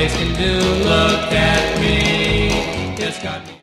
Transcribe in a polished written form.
place can do. Look at me, it's got me.